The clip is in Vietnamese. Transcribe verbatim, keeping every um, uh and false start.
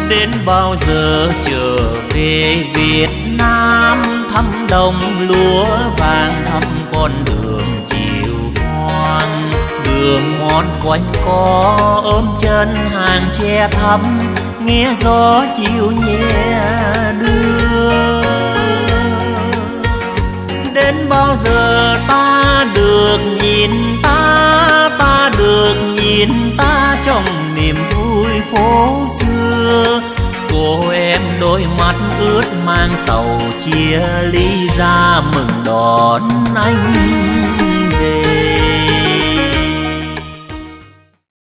Đến bao giờ trở về Việt Nam, thăm đồng lúa vàng, thăm con đường chiều hoang. Đường mòn quanh co ôm chân hàng tre thắm, nghe gió chiều nhẹ đưa. Đến bao giờ ta được nhìn ta, ta được nhìn ta trong niềm vui phố xưa. Cô em đôi mắt ướt mang sầu chia ly ra mừng đón anh.